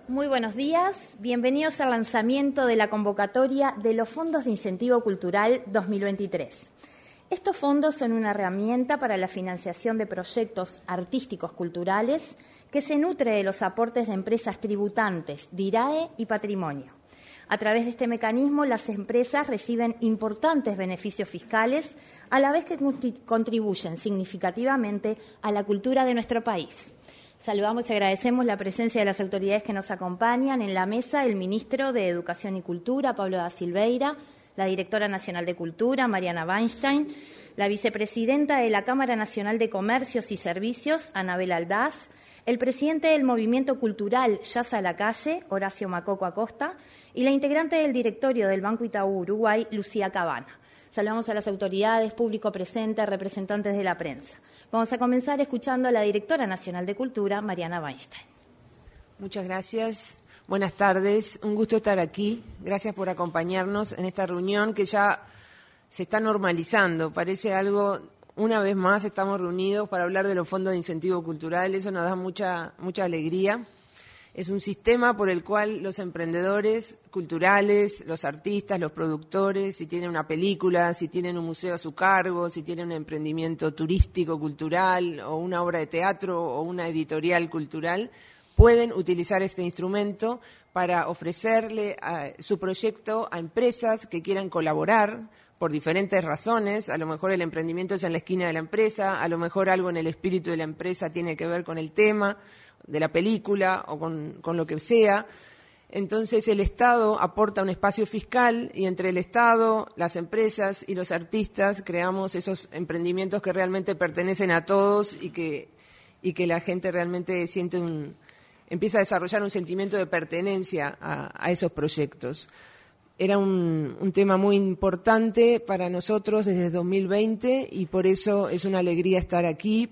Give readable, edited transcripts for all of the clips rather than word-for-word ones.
Muy buenos días, bienvenidos al lanzamiento de la convocatoria de los Fondos de Incentivo Cultural 2023. Estos fondos son una herramienta para la financiación de proyectos artísticos culturales que se nutre de los aportes de empresas tributantes, DIRAE y Patrimonio. A través de este mecanismo, las empresas reciben importantes beneficios fiscales, a la vez que contribuyen significativamente a la cultura de nuestro país. Saludamos y agradecemos la presencia de las autoridades que nos acompañan en la mesa, el ministro de Educación y Cultura, Pablo da Silveira, la directora nacional de Cultura, Mariana Weinstein, la vicepresidenta de la Cámara Nacional de Comercios y Servicios, Anabel Aldaz, el presidente del Movimiento Cultural Jazz a la Calle, Horacio Macoco Acosta, y la integrante del directorio del Banco Itaú Uruguay, Lucía Cabana. Saludamos a las autoridades, público presente, representantes de la prensa. Vamos a comenzar escuchando a la directora nacional de Cultura, Mariana Weinstein. Muchas gracias. Buenas tardes. Un gusto estar aquí. Gracias por acompañarnos en esta reunión que ya se está normalizando. Parece algo, una vez más estamos reunidos para hablar de los fondos de incentivo cultural. Eso nos da mucha alegría. Es un sistema por el cual los emprendedores culturales, los artistas, los productores, si tienen una película, si tienen un museo a su cargo, si tienen un emprendimiento turístico, cultural, o una obra de teatro o una editorial cultural, pueden utilizar este instrumento para ofrecerle su proyecto a empresas que quieran colaborar por diferentes razones. A lo mejor el emprendimiento es en la esquina de la empresa, a lo mejor algo en el espíritu de la empresa tiene que ver con el tema de la película o con lo que sea. Entonces el Estado aporta un espacio fiscal y entre el Estado, las empresas y los artistas creamos esos emprendimientos que realmente pertenecen a todos y que la gente realmente empieza a desarrollar un sentimiento de pertenencia a esos proyectos. Era un tema muy importante para nosotros desde 2020 y por eso es una alegría estar aquí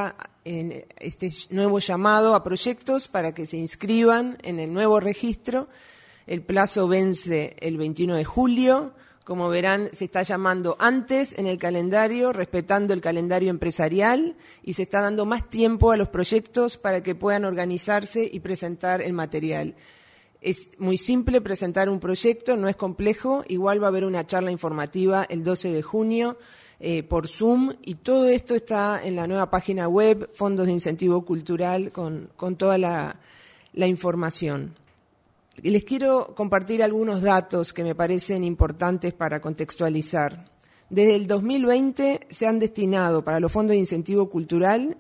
en este nuevo llamado a proyectos para que se inscriban en el nuevo registro. El plazo vence el 21 de julio. Como verán, se está llamando antes en el calendario, respetando el calendario empresarial, y se está dando más tiempo a los proyectos para que puedan organizarse y presentar el material. Es muy simple presentar un proyecto, no es complejo. Igual va a haber una charla informativa el 12 de junio por Zoom y todo esto está en la nueva página web, Fondos de Incentivo Cultural, con toda la información. Les quiero compartir algunos datos que me parecen importantes para contextualizar. Desde el 2020 se han destinado para los fondos de incentivo cultural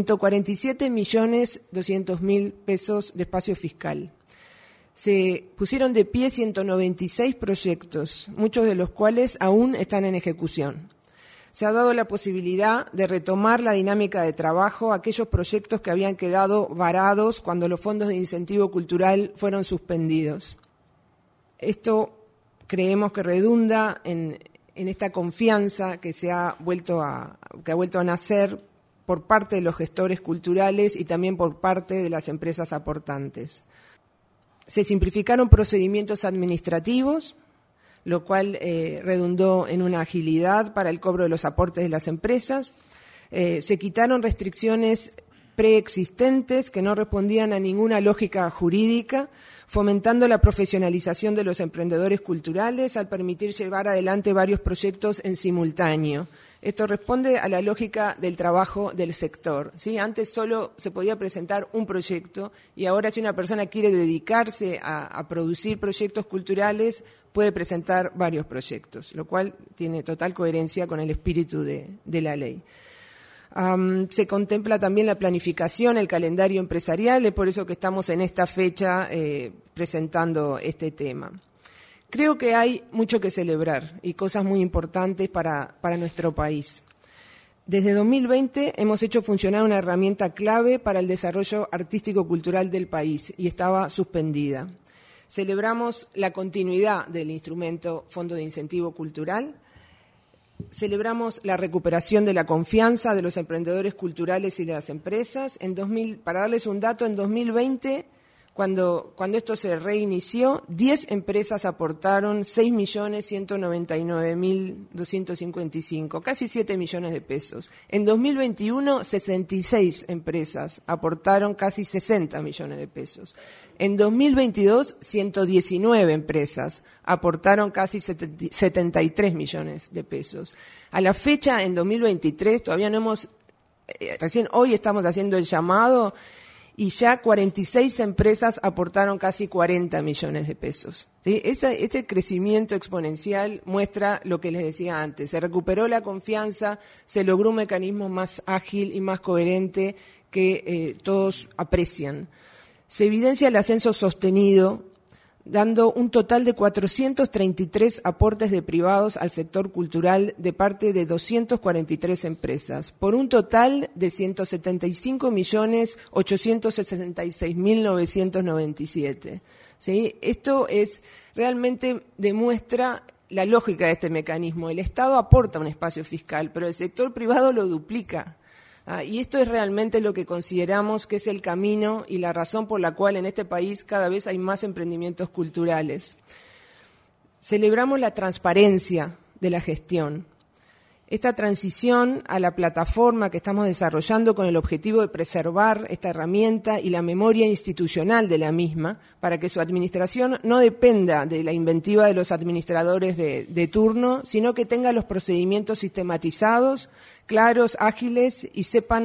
147.200.000 pesos de espacio fiscal. Se pusieron de pie 196 proyectos, muchos de los cuales aún están en ejecución. Se ha dado la posibilidad de retomar la dinámica de trabajo a aquellos proyectos que habían quedado varados cuando los fondos de incentivo cultural fueron suspendidos. Esto creemos que redunda en esta confianza que ha vuelto a nacer por parte de los gestores culturales y también por parte de las empresas aportantes. Se simplificaron procedimientos administrativos, lo cual redundó en una agilidad para el cobro de los aportes de las empresas. Se quitaron restricciones preexistentes que no respondían a ninguna lógica jurídica, fomentando la profesionalización de los emprendedores culturales al permitir llevar adelante varios proyectos en simultáneo. Esto responde a la lógica del trabajo del sector, ¿sí? Antes solo se podía presentar un proyecto y ahora si una persona quiere dedicarse a producir proyectos culturales puede presentar varios proyectos, lo cual tiene total coherencia con el espíritu de la ley. Se contempla también la planificación, el calendario empresarial, es por eso que estamos en esta fecha presentando este tema. Creo que hay mucho que celebrar y cosas muy importantes para nuestro país. Desde 2020 hemos hecho funcionar una herramienta clave para el desarrollo artístico-cultural del país y estaba suspendida. Celebramos la continuidad del instrumento Fondo de Incentivo Cultural, celebramos la recuperación de la confianza de los emprendedores culturales y de las empresas. Para darles un dato, en 2020 Cuando esto se reinició, 10 empresas aportaron 6.199.255, casi 7 millones de pesos. En 2021, 66 empresas aportaron casi 60 millones de pesos. En 2022, 119 empresas aportaron casi 73 millones de pesos. A la fecha, en 2023, todavía no hemos, recién hoy estamos haciendo el llamado, y ya 46 empresas aportaron casi 40 millones de pesos. ¿Sí? Este crecimiento exponencial muestra lo que les decía antes. Se recuperó la confianza, se logró un mecanismo más ágil y más coherente que todos aprecian. Se evidencia el ascenso sostenido, dando un total de 433 aportes de privados al sector cultural de parte de 243 empresas, por un total de 175.866.997. ¿Sí? Esto realmente demuestra la lógica de este mecanismo. El Estado aporta un espacio fiscal, pero el sector privado lo duplica. Y esto es realmente lo que consideramos que es el camino y la razón por la cual en este país cada vez hay más emprendimientos culturales. Celebramos la transparencia de la gestión. Esta transición a la plataforma que estamos desarrollando con el objetivo de preservar esta herramienta y la memoria institucional de la misma para que su administración no dependa de la inventiva de los administradores de turno, sino que tenga los procedimientos sistematizados, claros, ágiles y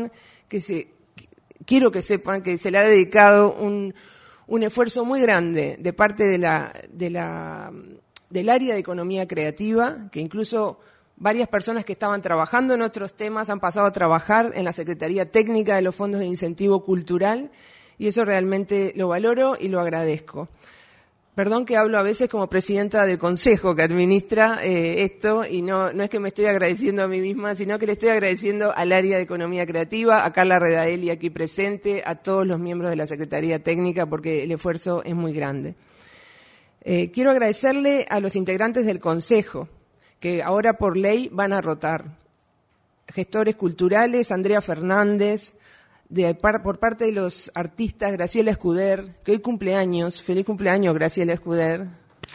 quiero que sepan que se le ha dedicado un esfuerzo muy grande de parte del área de economía creativa, que incluso varias personas que estaban trabajando en otros temas han pasado a trabajar en la Secretaría Técnica de los Fondos de Incentivo Cultural y eso realmente lo valoro y lo agradezco. Perdón que hablo a veces como presidenta del consejo que administra esto y no es que me estoy agradeciendo a mí misma, sino que le estoy agradeciendo al área de Economía Creativa, a Carla Redaelli aquí presente, a todos los miembros de la Secretaría Técnica porque el esfuerzo es muy grande. Quiero agradecerle a los integrantes del consejo, que ahora por ley van a rotar. Gestores culturales, Andrea Fernández, por parte de los artistas, Graciela Escuder, que hoy cumpleaños. Feliz cumpleaños, Graciela Escuder.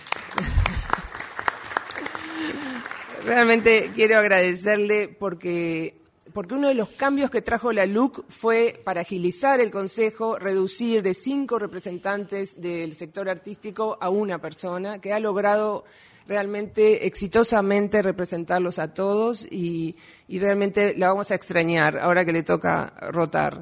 Realmente quiero agradecerle porque uno de los cambios que trajo la LUC fue para agilizar el Consejo, reducir de 5 representantes del sector artístico a una persona, que ha logrado realmente exitosamente representarlos a todos y realmente la vamos a extrañar ahora que le toca rotar.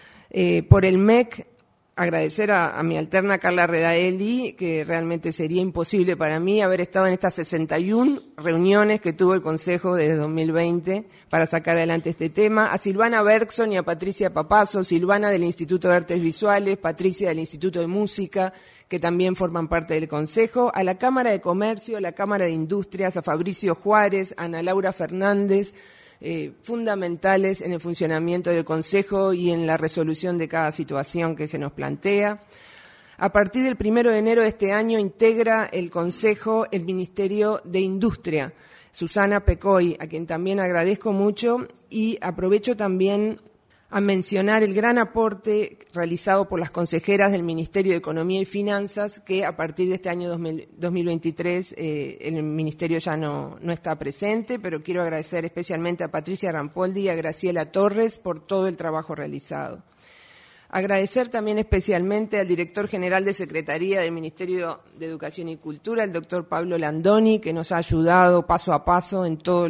Por el MEC, agradecer a mi alterna Carla Redaelli, que realmente sería imposible para mí haber estado en estas 61 reuniones que tuvo el Consejo desde 2020 para sacar adelante este tema, a Silvana Bergson y a Patricia Papazo, Silvana del Instituto de Artes Visuales, Patricia del Instituto de Música, que también forman parte del Consejo, a la Cámara de Comercio, a la Cámara de Industrias, a Fabricio Juárez, a Ana Laura Fernández, fundamentales en el funcionamiento del Consejo y en la resolución de cada situación que se nos plantea. A partir del 1 de enero de este año integra el Consejo el Ministerio de Industria, Susana Pecoy, a quien también agradezco mucho y aprovecho también a mencionar el gran aporte realizado por las consejeras del Ministerio de Economía y Finanzas, que a partir de este año 2023 el Ministerio ya no está presente, pero quiero agradecer especialmente a Patricia Rampoldi y a Graciela Torres por todo el trabajo realizado. Agradecer también especialmente al director general de Secretaría del Ministerio de Educación y Cultura, el doctor Pablo Landoni, que nos ha ayudado paso a paso en todo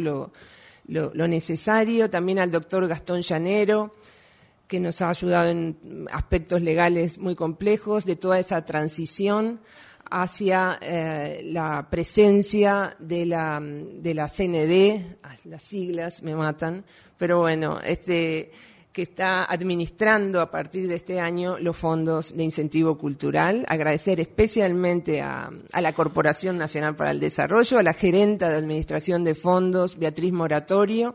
lo necesario, también al doctor Gastón Llanero, que nos ha ayudado en aspectos legales muy complejos de toda esa transición hacia la presencia de la CND, las siglas me matan, pero bueno, que está administrando a partir de este año los fondos de incentivo cultural. Agradecer especialmente a la Corporación Nacional para el Desarrollo, a la gerenta de Administración de Fondos, Beatriz Moratorio,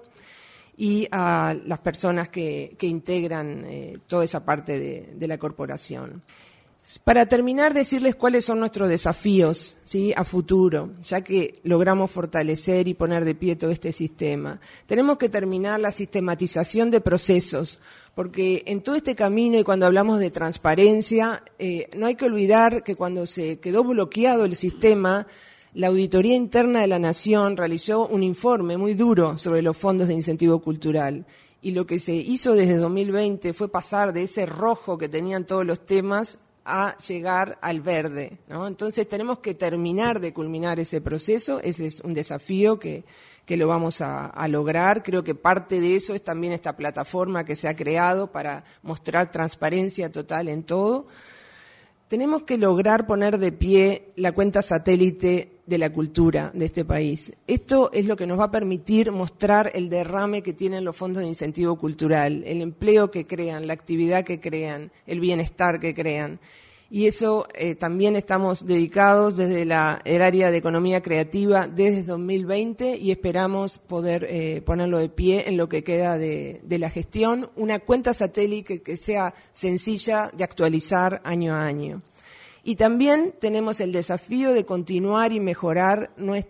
y a las personas que integran toda esa parte de la corporación. Para terminar, decirles cuáles son nuestros desafíos, ¿sí?, a futuro, ya que logramos fortalecer y poner de pie todo este sistema. Tenemos que terminar la sistematización de procesos, porque en todo este camino y cuando hablamos de transparencia, no hay que olvidar que cuando se quedó bloqueado el sistema, la Auditoría Interna de la Nación realizó un informe muy duro sobre los fondos de incentivo cultural. Y lo que se hizo desde 2020 fue pasar de ese rojo que tenían todos los temas a llegar al verde, ¿no? Entonces tenemos que terminar de culminar ese proceso. Ese es un desafío que lo vamos a lograr. Creo que parte de eso es también esta plataforma que se ha creado para mostrar transparencia total en todo. Tenemos que lograr poner de pie la cuenta satélite de la cultura de este país. Esto es lo que nos va a permitir mostrar el derrame que tienen los fondos de incentivo cultural, el empleo que crean, la actividad que crean, el bienestar que crean. Y eso también estamos dedicados desde el área de economía creativa desde 2020 y esperamos poder ponerlo de pie en lo que queda de la gestión, una cuenta satélite que sea sencilla de actualizar año a año. Y también tenemos el desafío de continuar y mejorar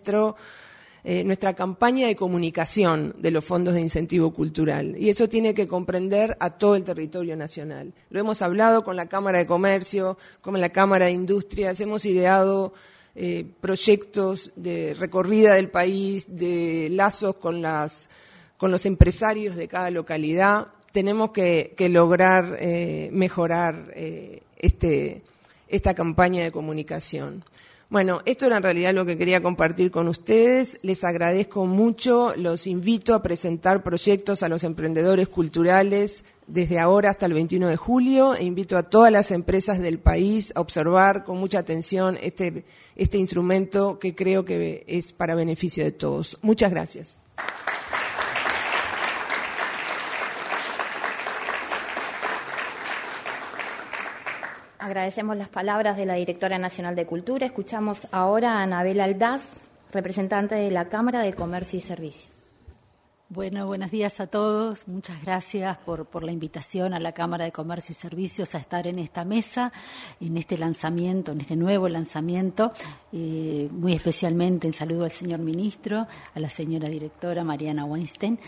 nuestra campaña de comunicación de los fondos de incentivo cultural. Y eso tiene que comprender a todo el territorio nacional. Lo hemos hablado con la Cámara de Comercio, con la Cámara de Industrias, hemos ideado proyectos de recorrida del país, de lazos con los empresarios de cada localidad. Tenemos que lograr mejorar esta campaña de comunicación. Bueno, esto era en realidad lo que quería compartir con ustedes. Les agradezco mucho, los invito a presentar proyectos a los emprendedores culturales desde ahora hasta el 21 de julio e invito a todas las empresas del país a observar con mucha atención este instrumento que creo que es para beneficio de todos. Muchas gracias. Agradecemos las palabras de la Directora Nacional de Cultura. Escuchamos ahora a Anabel Aldaz, representante de la Cámara de Comercio y Servicios. Bueno, buenos días a todos. Muchas gracias por la invitación a la Cámara de Comercio y Servicios a estar en esta mesa, en este lanzamiento, en este nuevo lanzamiento. Muy especialmente en saludo al señor ministro, a la señora directora Mariana Weinstein.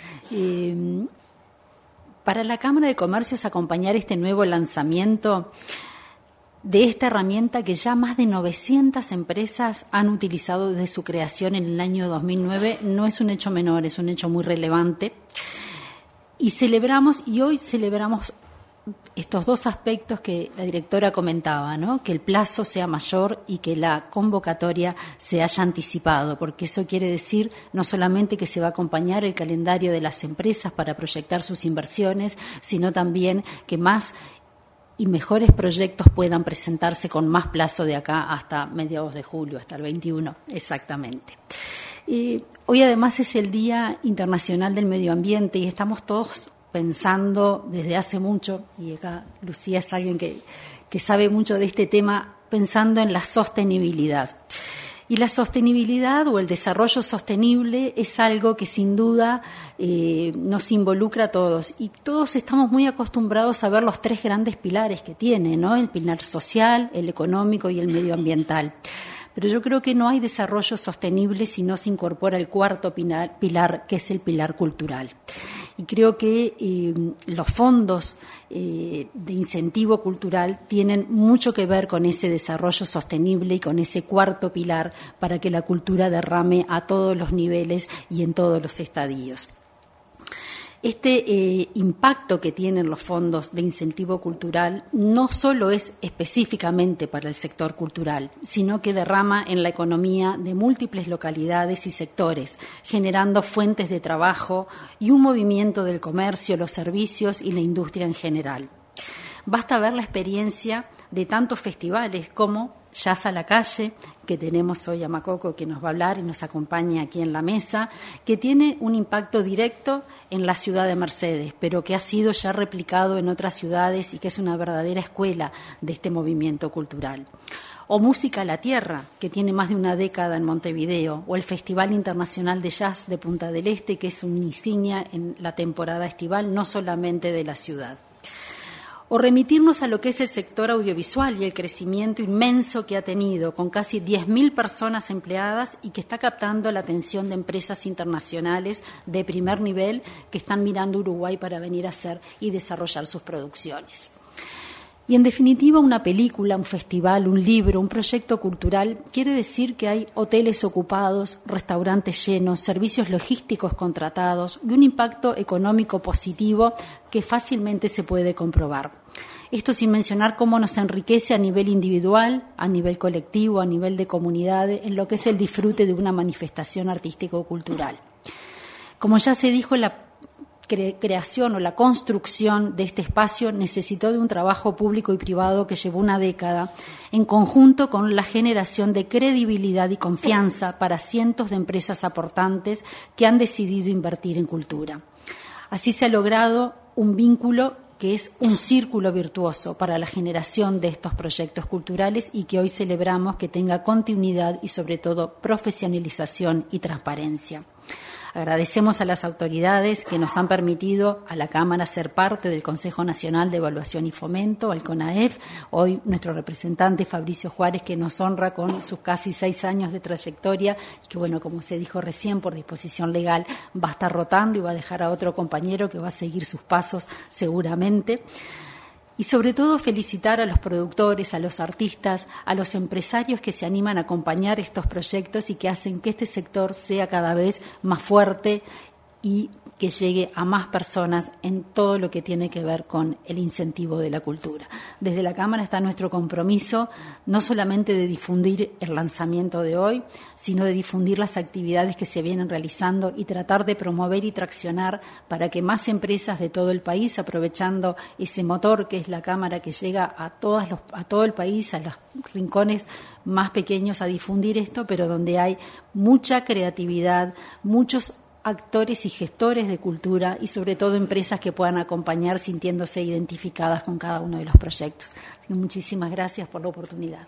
Para la Cámara de Comercio es acompañar este nuevo lanzamiento de esta herramienta que ya más de 900 empresas han utilizado desde su creación en el año 2009. No es un hecho menor, es un hecho muy relevante. Y hoy celebramos estos dos aspectos que la directora comentaba, ¿no? Que el plazo sea mayor y que la convocatoria se haya anticipado, porque eso quiere decir no solamente que se va a acompañar el calendario de las empresas para proyectar sus inversiones, sino también que más y mejores proyectos puedan presentarse con más plazo de acá hasta mediados de julio, hasta el 21 exactamente. Hoy además es el Día Internacional del Medio Ambiente y estamos todos pensando desde hace mucho, y acá Lucía es alguien que sabe mucho de este tema, pensando en la sostenibilidad. Y la sostenibilidad o el desarrollo sostenible es algo que sin duda nos involucra a todos. Y todos estamos muy acostumbrados a ver los tres grandes pilares que tiene, ¿no? El pilar social, el económico y el medioambiental. Pero yo creo que no hay desarrollo sostenible si no se incorpora el cuarto pilar, que es el pilar cultural. Y creo que los fondos de incentivo cultural tienen mucho que ver con ese desarrollo sostenible y con ese cuarto pilar para que la cultura derrame a todos los niveles y en todos los estadios. Este impacto que tienen los fondos de incentivo cultural no solo es específicamente para el sector cultural, sino que derrama en la economía de múltiples localidades y sectores, generando fuentes de trabajo y un movimiento del comercio, los servicios y la industria en general. Basta ver la experiencia de tantos festivales como Jazz a la Calle, que tenemos hoy a Macoco, que nos va a hablar y nos acompaña aquí en la mesa, que tiene un impacto directo en la ciudad de Mercedes, pero que ha sido ya replicado en otras ciudades y que es una verdadera escuela de este movimiento cultural. O Música a la Tierra, que tiene más de una década en Montevideo, o el Festival Internacional de Jazz de Punta del Este, que es una insignia en la temporada estival, no solamente de la ciudad. O remitirnos a lo que es el sector audiovisual y el crecimiento inmenso que ha tenido, con casi 10.000 personas empleadas y que está captando la atención de empresas internacionales de primer nivel que están mirando Uruguay para venir a hacer y desarrollar sus producciones. Y en definitiva, una película, un festival, un libro, un proyecto cultural quiere decir que hay hoteles ocupados, restaurantes llenos, servicios logísticos contratados y un impacto económico positivo que fácilmente se puede comprobar. Esto sin mencionar cómo nos enriquece a nivel individual, a nivel colectivo, a nivel de comunidad, en lo que es el disfrute de una manifestación artístico-cultural. Como ya se dijo, la creación o la construcción de este espacio necesitó de un trabajo público y privado que llevó una década, en conjunto con la generación de credibilidad y confianza para cientos de empresas aportantes que han decidido invertir en cultura. Así se ha logrado un vínculo que es un círculo virtuoso para la generación de estos proyectos culturales y que hoy celebramos que tenga continuidad y sobre todo profesionalización y transparencia. Agradecemos a las autoridades que nos han permitido a la Cámara ser parte del Consejo Nacional de Evaluación y Fomento, al CONAEF, hoy nuestro representante Fabricio Juárez, que nos honra con sus casi 6 años de trayectoria y que, bueno, como se dijo recién, por disposición legal va a estar rotando y va a dejar a otro compañero que va a seguir sus pasos seguramente. Y sobre todo felicitar a los productores, a los artistas, a los empresarios que se animan a acompañar estos proyectos y que hacen que este sector sea cada vez más fuerte y que llegue a más personas en todo lo que tiene que ver con el incentivo de la cultura. Desde la Cámara está nuestro compromiso, no solamente de difundir el lanzamiento de hoy, sino de difundir las actividades que se vienen realizando y tratar de promover y traccionar para que más empresas de todo el país, aprovechando ese motor que es la Cámara que llega a todo el país, a los rincones más pequeños, a difundir esto, pero donde hay mucha creatividad, muchos actores y gestores de cultura y sobre todo empresas que puedan acompañar sintiéndose identificadas con cada uno de los proyectos. Así que muchísimas gracias por la oportunidad.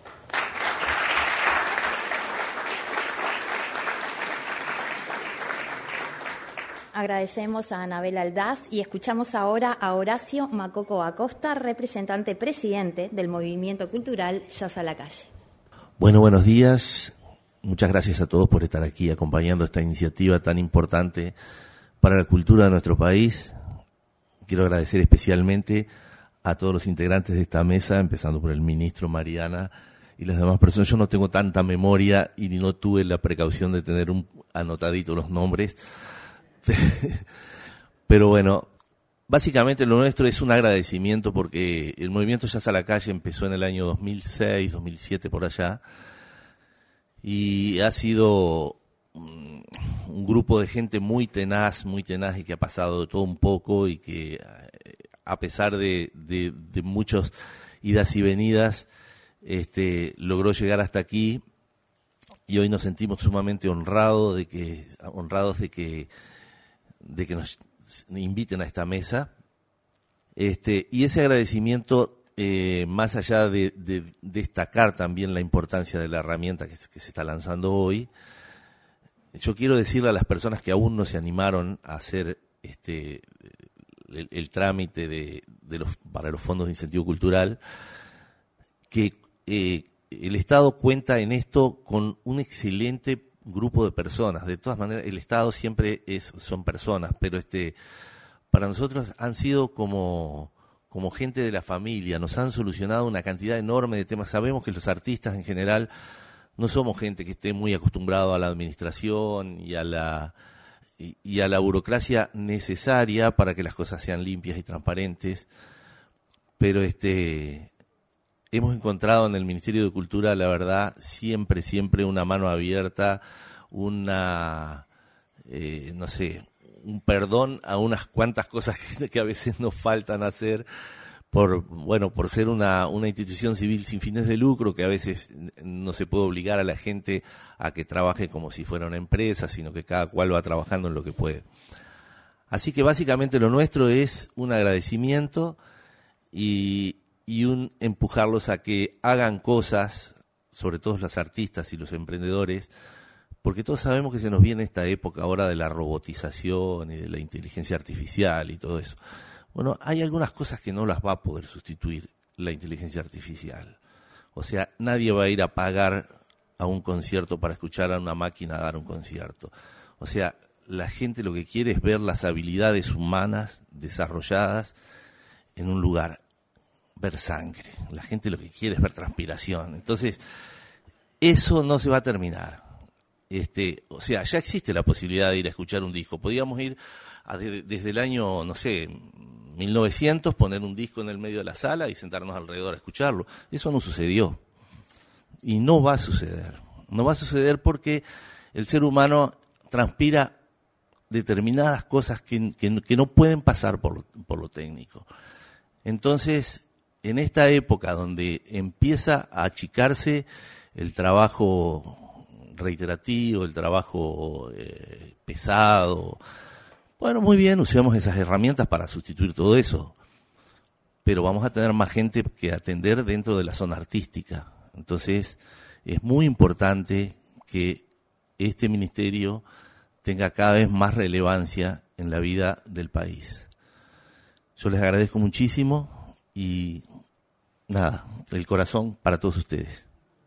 Agradecemos a Anabel Aldaz y escuchamos ahora a Horacio Macoco Acosta, representante presidente del Movimiento Cultural Jazz a la Calle. Bueno, buenos días. Muchas gracias a todos por estar aquí acompañando esta iniciativa tan importante para la cultura de nuestro país. Quiero agradecer especialmente a todos los integrantes de esta mesa, empezando por el ministro, Mariana, y las demás personas. Yo no tengo tanta memoria y no tuve la precaución de tener anotadito los nombres. Pero bueno, básicamente lo nuestro es un agradecimiento porque el movimiento Jazz a la Calle empezó en el año 2006, 2007, por allá. Y ha sido un grupo de gente muy tenaz y que ha pasado de todo un poco y que a pesar de muchas idas y venidas, logró llegar hasta aquí y hoy nos sentimos sumamente honrados de que nos inviten a esta mesa. Y ese agradecimiento, más allá de destacar también la importancia de la herramienta que se está lanzando hoy, yo quiero decirle a las personas que aún no se animaron a hacer el trámite para los fondos de incentivo cultural, que el Estado cuenta en esto con un excelente grupo de personas. De todas maneras, el Estado siempre son personas, pero para nosotros han sido como gente de la familia, nos han solucionado una cantidad enorme de temas. Sabemos que los artistas en general no somos gente que esté muy acostumbrado a la administración y a la burocracia necesaria para que las cosas sean limpias y transparentes, pero hemos encontrado en el Ministerio de Cultura, la verdad, siempre una mano abierta, un perdón a unas cuantas cosas que a veces nos faltan hacer por ser una institución civil sin fines de lucro, que a veces no se puede obligar a la gente a que trabaje como si fuera una empresa, sino que cada cual va trabajando en lo que puede. Así que básicamente lo nuestro es un agradecimiento y un empujarlos a que hagan cosas, sobre todo los artistas y los emprendedores, porque todos sabemos que se nos viene esta época ahora de la robotización y de la inteligencia artificial y todo eso. Bueno, hay algunas cosas que no las va a poder sustituir la inteligencia artificial. O sea, nadie va a ir a pagar a un concierto para escuchar a una máquina dar un concierto. O sea, la gente lo que quiere es ver las habilidades humanas desarrolladas en un lugar, ver sangre. La gente lo que quiere es ver transpiración. Entonces, eso no se va a terminar. O sea, ya existe la posibilidad de ir a escuchar un disco. Podíamos ir desde el año, no sé, 1900, poner un disco en el medio de la sala y sentarnos alrededor a escucharlo. Eso no sucedió. Y no va a suceder. No va a suceder porque el ser humano transpira determinadas cosas que no pueden pasar por lo técnico. Entonces, en esta época donde empieza a achicarse el trabajo reiterativo, el trabajo pesado, bueno, muy bien, usemos esas herramientas para sustituir todo eso, pero vamos a tener más gente que atender dentro de la zona artística. Entonces, es muy importante que este ministerio tenga cada vez más relevancia en la vida del país. Yo les agradezco muchísimo y nada, el corazón para todos ustedes.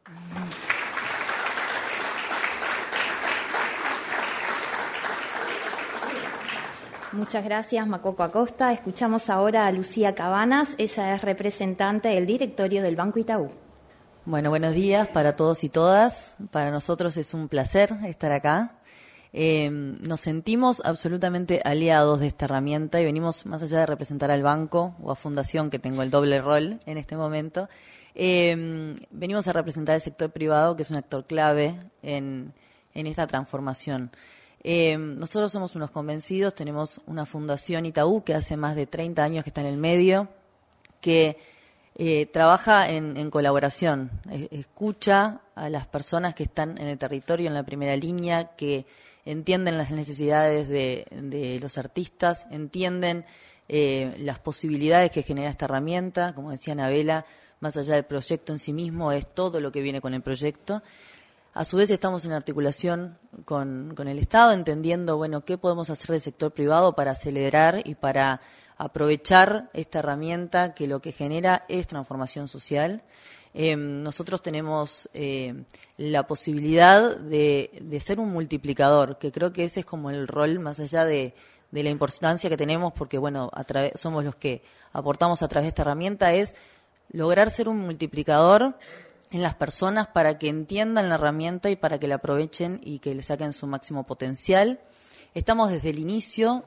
Muchas gracias, Macoco Acosta. Escuchamos ahora a Lucía Cabanas. Ella es representante del directorio del Banco Itaú. Bueno, buenos días para todos y todas. Para nosotros es un placer estar acá. Nos sentimos absolutamente aliados de esta herramienta y venimos, más allá de representar al banco o a Fundación, que tengo el doble rol en este momento, venimos a representar al sector privado, que es un actor clave en esta transformación. Nosotros somos unos convencidos, tenemos una Fundación Itaú que hace más de 30 años que está en el medio, que trabaja en colaboración, escucha a las personas que están en el territorio, en la primera línea, que entienden las necesidades de los artistas, entienden las posibilidades que genera esta herramienta. Como decía Anabela, más allá del proyecto en sí mismo, es todo lo que viene con el proyecto. A su vez estamos en articulación con el Estado, entendiendo, bueno, qué podemos hacer del sector privado para acelerar y para aprovechar esta herramienta que lo que genera es transformación social. Nosotros tenemos la posibilidad de ser un multiplicador, que creo que ese es como el rol, más allá de la importancia que tenemos, porque bueno, somos los que aportamos a través de esta herramienta, es lograr ser un multiplicador en las personas para que entiendan la herramienta y para que la aprovechen y que le saquen su máximo potencial. Estamos desde el inicio,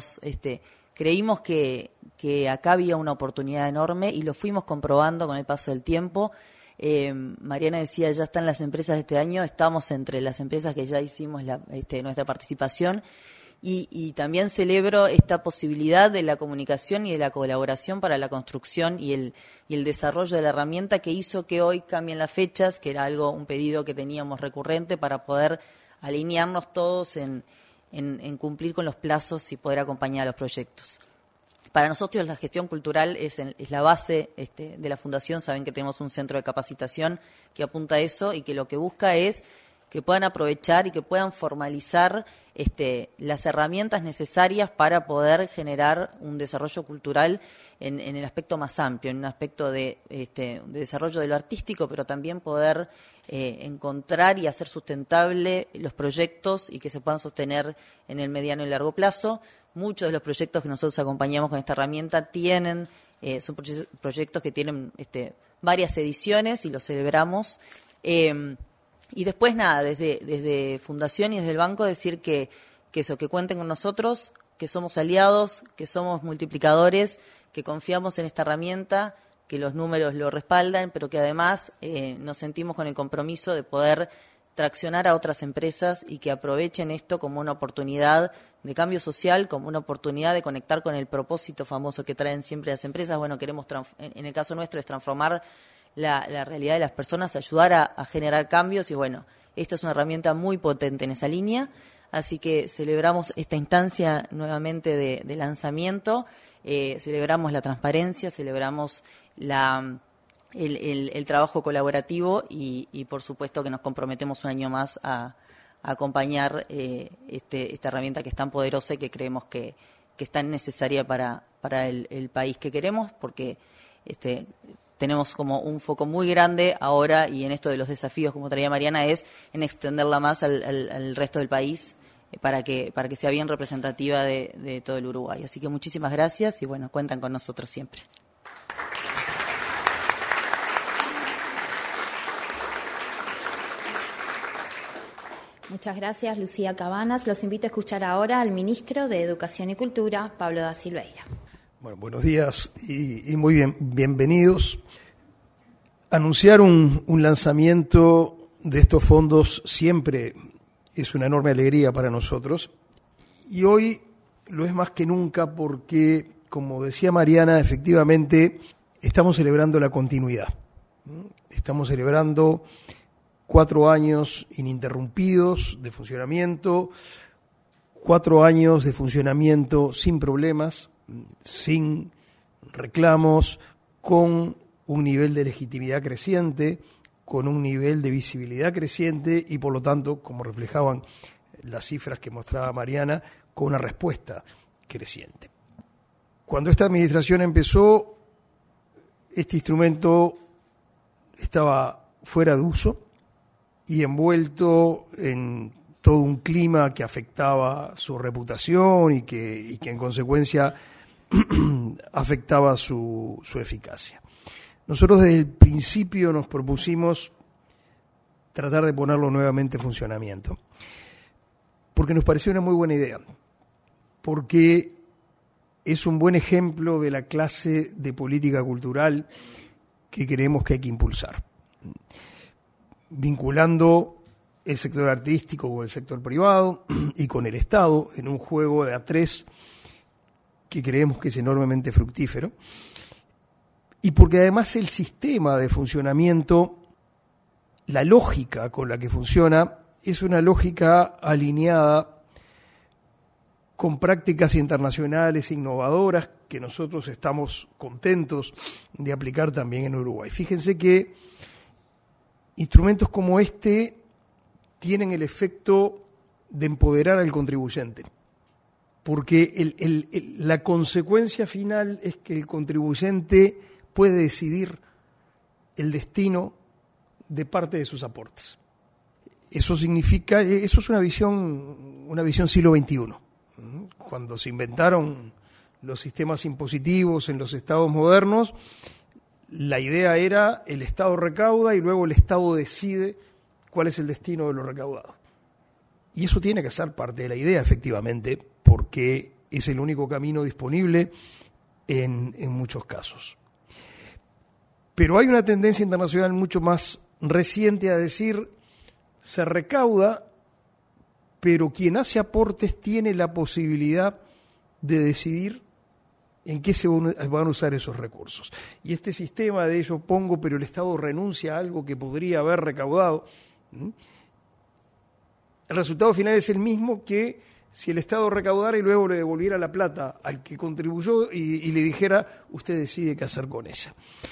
creímos que acá había una oportunidad enorme y lo fuimos comprobando con el paso del tiempo. Mariana decía, ya están las empresas de este año, estamos entre las empresas que ya hicimos nuestra participación y también celebro esta posibilidad de la comunicación y de la colaboración para la construcción y el desarrollo de la herramienta que hizo que hoy cambien las fechas, que era un pedido que teníamos recurrente para poder alinearnos todos en cumplir con los plazos y poder acompañar a los proyectos. Para nosotros la gestión cultural es la base de la Fundación. Saben que tenemos un centro de capacitación que apunta a eso y que lo que busca es que puedan aprovechar y que puedan formalizar las herramientas necesarias para poder generar un desarrollo cultural en el aspecto más amplio, en un aspecto de desarrollo de lo artístico, pero también poder encontrar y hacer sustentable los proyectos y que se puedan sostener en el mediano y largo plazo. Muchos de los proyectos que nosotros acompañamos con esta herramienta son proyectos que tienen varias ediciones y los celebramos. Y después nada, desde Fundación y desde el banco decir que cuenten con nosotros, que somos aliados, que somos multiplicadores, que confiamos en esta herramienta, que los números lo respaldan, pero que además nos sentimos con el compromiso de poder traccionar a otras empresas y que aprovechen esto como una oportunidad de cambio social, como una oportunidad de conectar con el propósito famoso que traen siempre las empresas. Bueno, queremos, en el caso nuestro, es transformar la realidad de las personas, ayudar a generar cambios y bueno, esta es una herramienta muy potente en esa línea, así que celebramos esta instancia nuevamente de lanzamiento, celebramos la transparencia, celebramos el trabajo colaborativo y por supuesto que nos comprometemos un año más a acompañar esta herramienta que es tan poderosa y que creemos que es tan necesaria para el país que queremos, porque tenemos como un foco muy grande ahora, y en esto de los desafíos, como traía Mariana, es en extenderla más al resto del país, para que sea bien representativa de todo el Uruguay. Así que muchísimas gracias y bueno, cuentan con nosotros siempre. Muchas gracias, Lucía Cabanas. Los invito a escuchar ahora al ministro de Educación y Cultura, Pablo da Silveira. Bueno, buenos días y muy bien, bienvenidos. Anunciar un lanzamiento de estos fondos siempre es una enorme alegría para nosotros, y hoy lo es más que nunca porque, como decía Mariana, efectivamente estamos celebrando la continuidad. Estamos celebrando 4 años ininterrumpidos de funcionamiento, 4 años de funcionamiento sin problemas, sin reclamos, con un nivel de legitimidad creciente, con un nivel de visibilidad creciente y, por lo tanto, como reflejaban las cifras que mostraba Mariana, con una respuesta creciente. Cuando esta administración empezó, este instrumento estaba fuera de uso y envuelto en todo un clima que afectaba su reputación y que en consecuencia afectaba su eficacia. Nosotros desde el principio nos propusimos tratar de ponerlo nuevamente en funcionamiento, porque nos pareció una muy buena idea, porque es un buen ejemplo de la clase de política cultural que creemos que hay que impulsar, vinculando el sector artístico con el sector privado y con el Estado en un juego de A3 que creemos que es enormemente fructífero, y porque además el sistema de funcionamiento, la lógica con la que funciona, es una lógica alineada con prácticas internacionales innovadoras que nosotros estamos contentos de aplicar también en Uruguay. Fíjense que instrumentos como este tienen el efecto de empoderar al contribuyente, porque la consecuencia final es que el contribuyente puede decidir el destino de parte de sus aportes. Eso significa, eso es una visión siglo XXI. Cuando se inventaron los sistemas impositivos en los estados modernos, la idea era el Estado recauda y luego el Estado decide cuál es el destino de lo recaudado. Y eso tiene que ser parte de la idea, efectivamente, porque es el único camino disponible en muchos casos. Pero hay una tendencia internacional mucho más reciente a decir, se recauda, pero quien hace aportes tiene la posibilidad de decidir en qué se van a usar esos recursos. Y este sistema de yo pongo, pero el Estado renuncia a algo que podría haber recaudado, el resultado final es el mismo que si el Estado recaudara y luego le devolviera la plata al que contribuyó y le dijera, usted decide qué hacer con ella.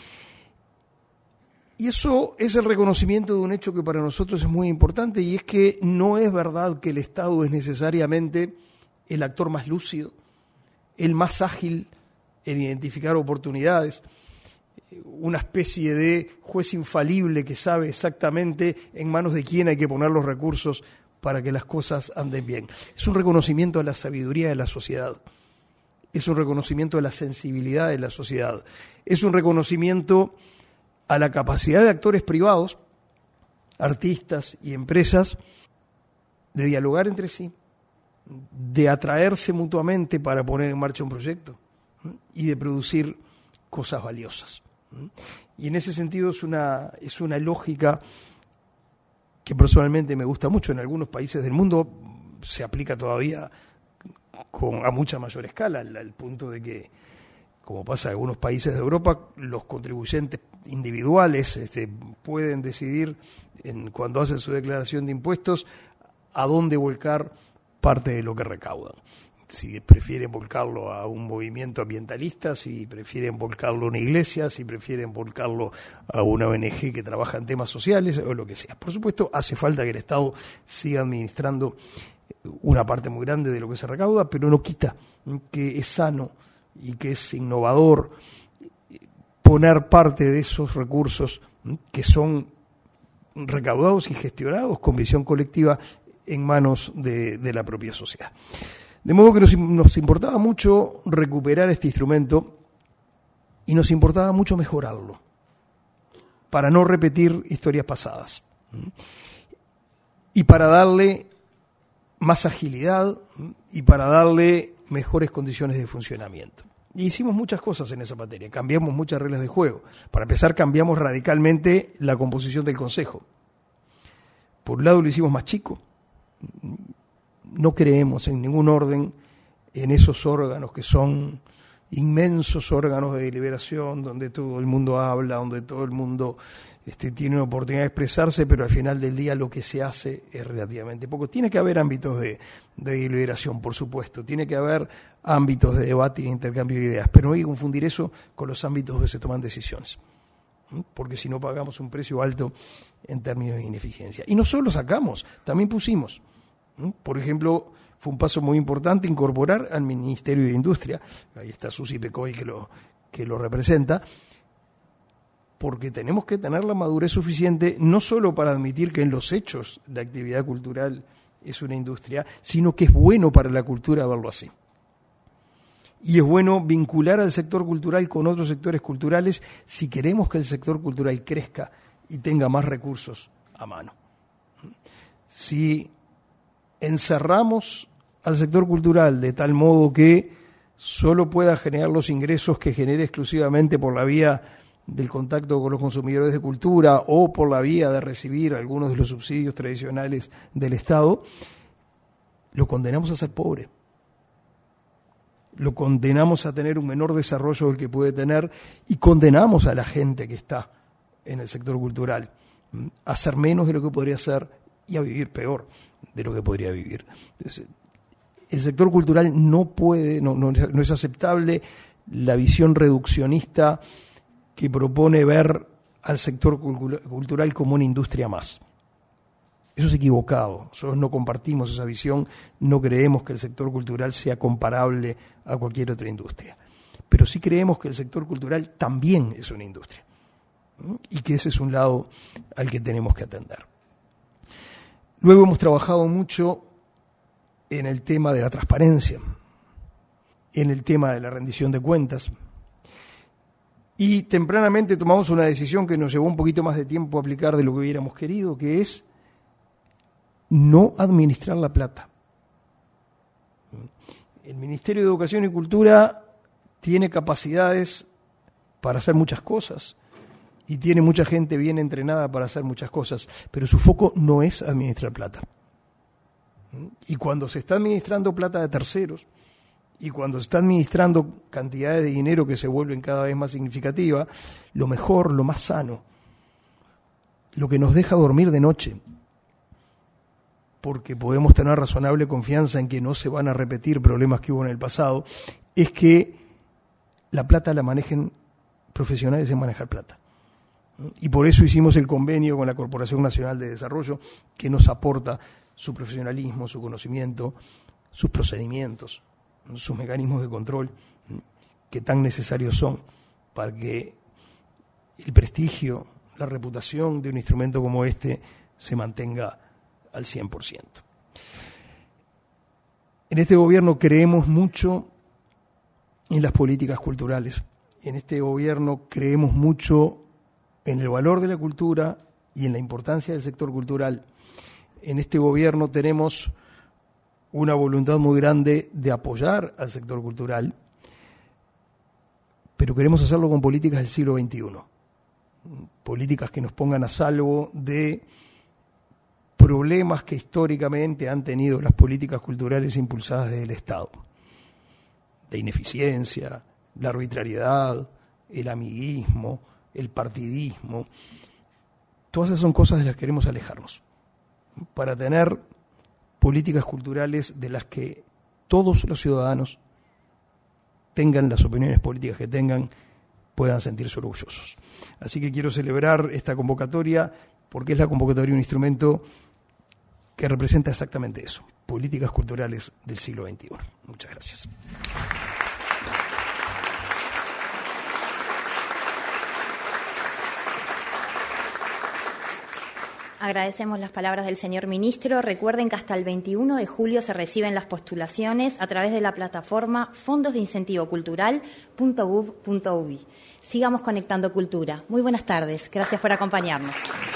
Y eso es el reconocimiento de un hecho que para nosotros es muy importante, y es que no es verdad que el Estado es necesariamente el actor más lúcido, el más ágil en identificar oportunidades, una especie de juez infalible que sabe exactamente en manos de quién hay que poner los recursos para que las cosas anden bien. Es un reconocimiento a la sabiduría de la sociedad, es un reconocimiento a la sensibilidad de la sociedad, es un reconocimiento a la capacidad de actores privados, artistas y empresas, de dialogar entre sí, de atraerse mutuamente para poner en marcha un proyecto y de producir cosas valiosas. Y en ese sentido es una lógica que personalmente me gusta mucho. En algunos países del mundo se aplica todavía a mucha mayor escala, al punto de que, como pasa en algunos países de Europa, los contribuyentes individuales pueden decidir cuando hacen su declaración de impuestos a dónde volcar parte de lo que recaudan. Si prefieren volcarlo a un movimiento ambientalista, si prefieren volcarlo a una iglesia, si prefieren volcarlo a una ONG que trabaja en temas sociales o lo que sea. Por supuesto, hace falta que el Estado siga administrando una parte muy grande de lo que se recauda, pero no quita que es sano y que es innovador, poner parte de esos recursos que son recaudados y gestionados con visión colectiva en manos de la propia sociedad. De modo que nos importaba mucho recuperar este instrumento y nos importaba mucho mejorarlo, para no repetir historias pasadas y para darle más agilidad y para darle mejores condiciones de funcionamiento. Y hicimos muchas cosas en esa materia, cambiamos muchas reglas de juego. Para empezar, cambiamos radicalmente la composición del Consejo. Por un lado lo hicimos más chico. No creemos en ningún orden en esos órganos que son inmensos órganos de deliberación, donde todo el mundo habla, donde todo el mundo tiene una oportunidad de expresarse, pero al final del día lo que se hace es relativamente poco. Tiene que haber ámbitos de deliberación, por supuesto, tiene que haber ámbitos de debate y de intercambio de ideas, pero no hay que confundir eso con los ámbitos donde se toman decisiones, porque si no pagamos un precio alto en términos de ineficiencia. Y no solo sacamos, también pusimos. Por ejemplo, fue un paso muy importante incorporar al Ministerio de Industria, ahí está Susi Pecoy que lo representa, porque tenemos que tener la madurez suficiente no solo para admitir que en los hechos la actividad cultural es una industria, sino que es bueno para la cultura verlo así. Y es bueno vincular al sector cultural con otros sectores culturales si queremos que el sector cultural crezca y tenga más recursos a mano. Si encerramos al sector cultural de tal modo que solo pueda generar los ingresos que genere exclusivamente por la vía del contacto con los consumidores de cultura o por la vía de recibir algunos de los subsidios tradicionales del Estado, lo condenamos a ser pobre. Lo condenamos a tener un menor desarrollo del que puede tener y condenamos a la gente que está en el sector cultural a hacer menos de lo que podría hacer y a vivir peor de lo que podría vivir. Entonces, el sector cultural no es aceptable la visión reduccionista que propone ver al sector cultural como una industria más. Eso es equivocado. Nosotros no compartimos esa visión, no creemos que el sector cultural sea comparable a cualquier otra industria. Pero sí creemos que el sector cultural también es una industria y que ese es un lado al que tenemos que atender. Luego hemos trabajado mucho en el tema de la transparencia, en el tema de la rendición de cuentas. Y tempranamente tomamos una decisión que nos llevó un poquito más de tiempo a aplicar de lo que hubiéramos querido, que es no administrar la plata. El Ministerio de Educación y Cultura tiene capacidades para hacer muchas cosas y tiene mucha gente bien entrenada para hacer muchas cosas, pero su foco no es administrar plata. Y cuando se está administrando plata de terceros, y cuando se está administrando cantidades de dinero que se vuelven cada vez más significativas, lo mejor, lo más sano, lo que nos deja dormir de noche, porque podemos tener razonable confianza en que no se van a repetir problemas que hubo en el pasado, es que la plata la manejen profesionales en manejar plata. Y por eso hicimos el convenio con la Corporación Nacional de Desarrollo, que nos aporta su profesionalismo, su conocimiento, sus procedimientos, sus mecanismos de control, que tan necesarios son para que el prestigio, la reputación de un instrumento como este se mantenga al 100%. En este gobierno creemos mucho en las políticas culturales. En este gobierno creemos mucho en el valor de la cultura y en la importancia del sector cultural. En este gobierno tenemos una voluntad muy grande de apoyar al sector cultural, pero queremos hacerlo con políticas del siglo XXI. Políticas que nos pongan a salvo de problemas que históricamente han tenido las políticas culturales impulsadas desde el Estado. De ineficiencia, la arbitrariedad, el amiguismo, el partidismo. Todas esas son cosas de las que queremos alejarnos, para tener políticas culturales de las que todos los ciudadanos, tengan las opiniones políticas que tengan, puedan sentirse orgullosos. Así que quiero celebrar esta convocatoria porque es la convocatoria de un instrumento que representa exactamente eso, políticas culturales del siglo XXI. Muchas gracias. agradecemos las palabras del señor ministro. Recuerden que hasta el 21 de julio se reciben las postulaciones a través de la plataforma fondosdeincentivocultural.gov.uy. Sigamos conectando cultura. Muy buenas tardes. Gracias por acompañarnos.